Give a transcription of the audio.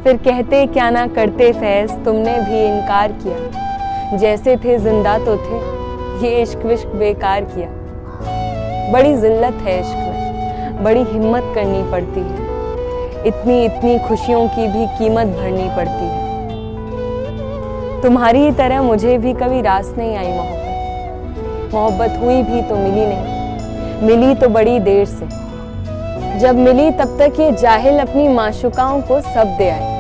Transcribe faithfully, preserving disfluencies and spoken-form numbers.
फिर कहते क्या ना करते फैज़, तुमने भी इनकार किया। जैसे थे जिंदा तो थे, ये इश्क विश्क बेकार किया। बड़ी जिल्लत है इश्क में, बड़ी हिम्मत करनी पड़ती है। इतनी इतनी खुशियों की भी कीमत भरनी पड़ती है। तुम्हारी ही तरह मुझे भी कभी रास नहीं आई मोहब्बत। मोहब्बत हुई भी तो मिली नहीं, मिली तो बड़ी देर से। जब मिली तब तक ये जाहिल अपनी माशुकाओं को सब दे आए।